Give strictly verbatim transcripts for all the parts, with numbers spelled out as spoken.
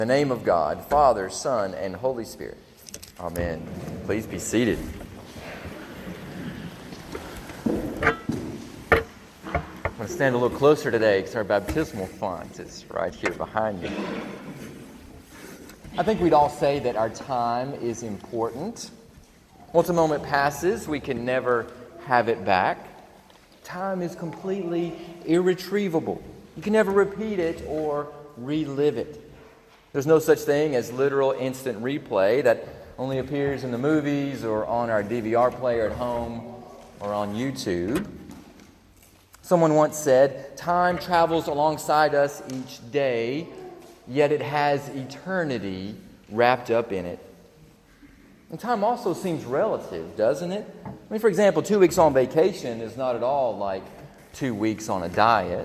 In the name of God, Father, Son, and Holy Spirit. Amen. Please be seated. I'm going to stand a little closer today because our baptismal font is right here behind me. I think we'd all say that our time is important. Once a moment passes, we can never have it back. Time is completely irretrievable. You can never repeat it or relive it. There's no such thing as literal instant replay that only appears in the movies or on our D V R player at home or on YouTube. Someone once said, time travels alongside us each day, yet it has eternity wrapped up in it. And time also seems relative, doesn't it? I mean, for example, two weeks on vacation is not at all like two weeks on a diet.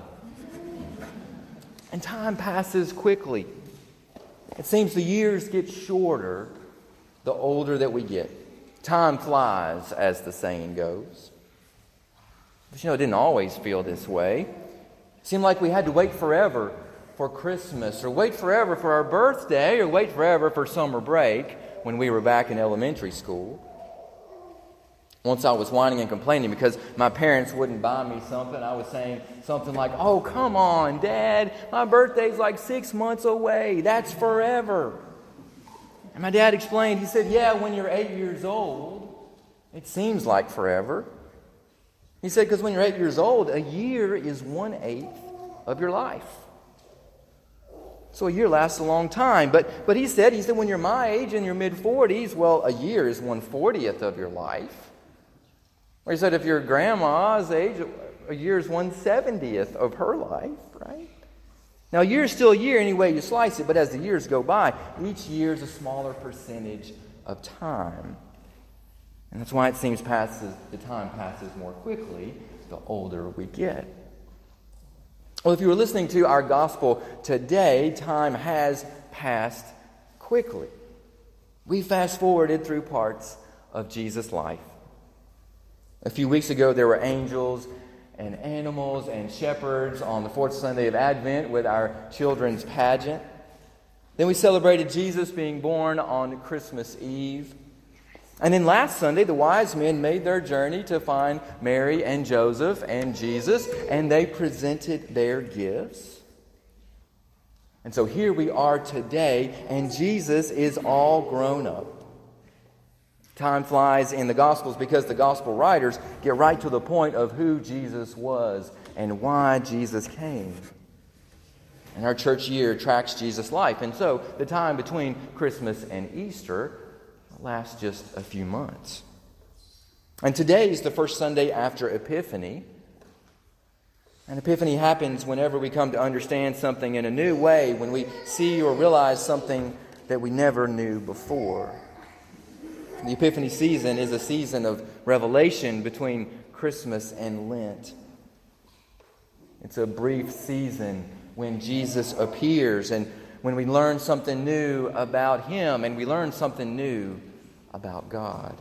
And time passes quickly. It seems the years get shorter the older that we get. Time flies, as the saying goes. But you know, it didn't always feel this way. It seemed like we had to wait forever for Christmas, or wait forever for our birthday, or wait forever for summer break when we were back in elementary school. Once I was whining and complaining because my parents wouldn't buy me something. I was saying something like, "Oh, come on, Dad. My birthday's like six months away. That's forever." And my dad explained, he said, "Yeah, when you're eight years old, it seems like forever." He said, because when you're eight years old, a year is one-eighth of your life. So a year lasts a long time. But but he said, he said, when you're my age, in your mid-forties, well, a year is one-fortieth of your life. Or he said, if you're grandma's age, a year is one-seventieth of her life, right? Now, a year is still a year any way you slice it, but as the years go by, each year is a smaller percentage of time. And that's why it seems passes, the time passes more quickly the older we get. Well, if you were listening to our gospel today, time has passed quickly. We fast-forwarded through parts of Jesus' life. A few weeks ago, there were angels and animals and shepherds on the fourth Sunday of Advent with our children's pageant. Then we celebrated Jesus being born on Christmas Eve. And then last Sunday, the wise men made their journey to find Mary and Joseph and Jesus, and they presented their gifts. And so here we are today, and Jesus is all grown up. Time flies in the Gospels because the Gospel writers get right to the point of who Jesus was and why Jesus came. And our church year tracks Jesus' life. And so the time between Christmas and Easter lasts just a few months. And today is the first Sunday after Epiphany. And Epiphany happens whenever we come to understand something in a new way, when we see or realize something that we never knew before. The Epiphany season is a season of revelation between Christmas and Lent. It's a brief season when Jesus appears and when we learn something new about Him and we learn something new about God.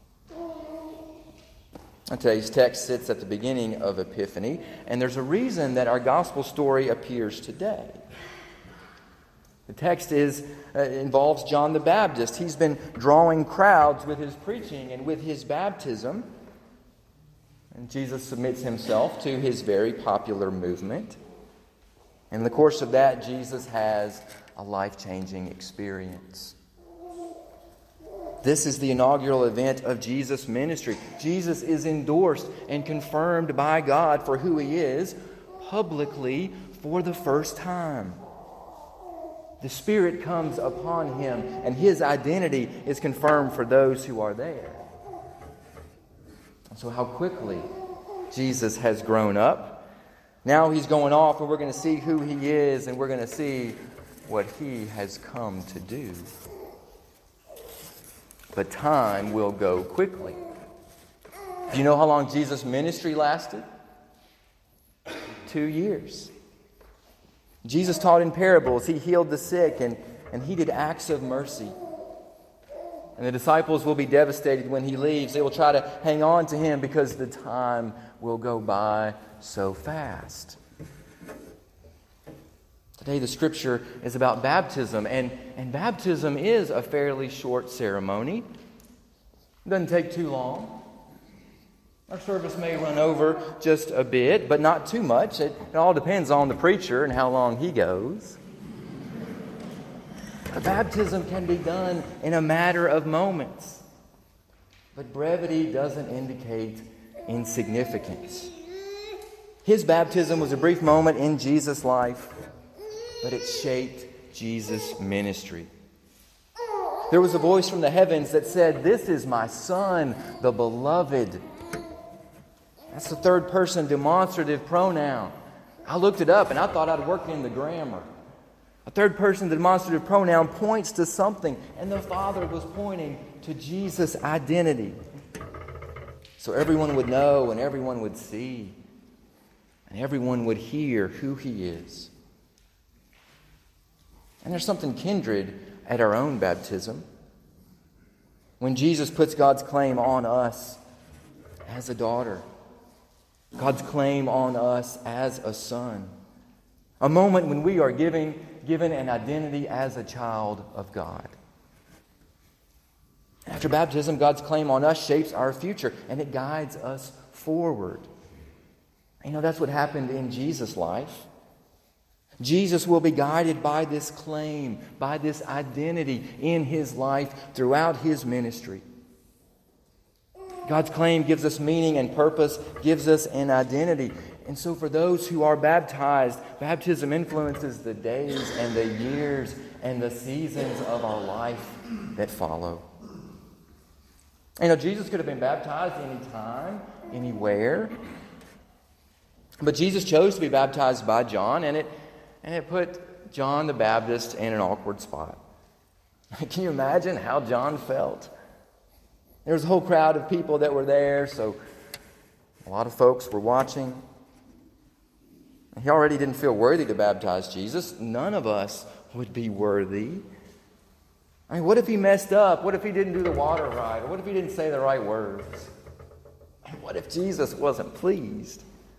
And today's text sits at the beginning of Epiphany, and there's a reason that our gospel story appears today. The text is uh, involves John the Baptist. He's been drawing crowds with his preaching and with his baptism. And Jesus submits himself to his very popular movement. In the course of that, Jesus has a life-changing experience. This is the inaugural event of Jesus' ministry. Jesus is endorsed and confirmed by God for who He is publicly for the first time. The Spirit comes upon Him, and His identity is confirmed for those who are there. So how quickly Jesus has grown up. Now He's going off, and we're going to see who He is, and we're going to see what He has come to do. But time will go quickly. Do you know how long Jesus' ministry lasted? Two years. Jesus taught in parables. He healed the sick, and, and He did acts of mercy. And the disciples will be devastated when He leaves. They will try to hang on to Him because the time will go by so fast. Today the scripture is about baptism, and, and baptism is a fairly short ceremony. It doesn't take too long. Our service may run over just a bit, but not too much. It, it all depends on the preacher and how long he goes. But baptism can be done in a matter of moments. But brevity doesn't indicate insignificance. His baptism was a brief moment in Jesus' life, but it shaped Jesus' ministry. There was a voice from the heavens that said, "This is my Son, the beloved." That's the third person demonstrative pronoun. I looked it up and I thought I'd worked in the grammar. A third person demonstrative pronoun points to something, and the Father was pointing to Jesus' identity. So everyone would know and everyone would see and everyone would hear who He is. And there's something kindred at our own baptism. When Jesus puts God's claim on us as a daughter, God's claim on us as a son. A moment when we are giving, given an identity as a child of God. After baptism, God's claim on us shapes our future, and it guides us forward. You know, that's what happened in Jesus' life. Jesus will be guided by this claim, by this identity in His life throughout His ministry. God's claim gives us meaning and purpose, gives us an identity. And so for those who are baptized, baptism influences the days and the years and the seasons of our life that follow. You know, Jesus could have been baptized anytime, anywhere. But Jesus chose to be baptized by John, and it, and it put John the Baptist in an awkward spot. Can you imagine how John felt? There was a whole crowd of people that were there, so a lot of folks were watching. He already didn't feel worthy to baptize Jesus. None of us would be worthy. I mean, what if he messed up? What if he didn't do the water right? Or what if he didn't say the right words? And what if Jesus wasn't pleased?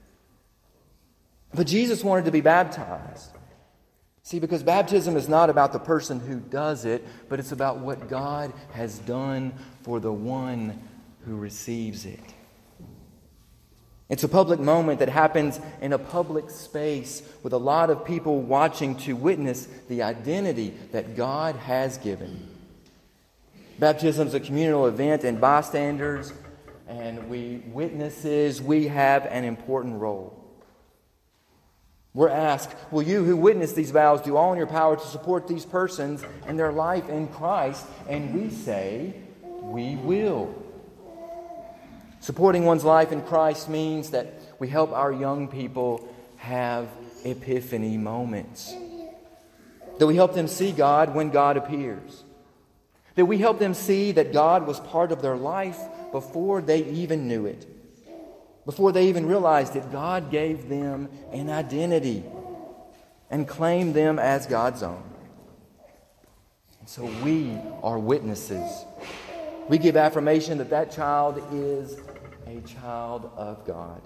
But Jesus wanted to be baptized. See, because baptism is not about the person who does it, but it's about what God has done for the one who receives it. It's a public moment that happens in a public space with a lot of people watching to witness the identity that God has given. Baptism is a communal event, and bystanders and we witnesses, we have an important role. We're asked, will you who witness these vows do all in your power to support these persons and their life in Christ? And we say, we will. Supporting one's life in Christ means that we help our young people have epiphany moments. That we help them see God when God appears. That we help them see that God was part of their life before they even knew it. Before they even realized that God gave them an identity and claimed them as God's own. And so we are witnesses. We give affirmation that that child is a child of God.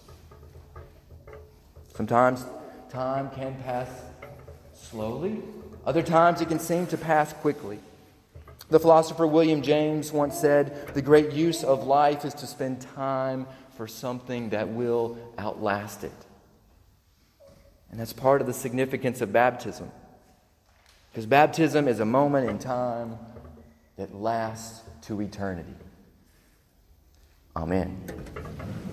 Sometimes time can pass slowly. Other times it can seem to pass quickly. The philosopher William James once said, the great use of life is to spend time for something that will outlast it. And that's part of the significance of baptism. Because baptism is a moment in time that lasts to eternity. Amen.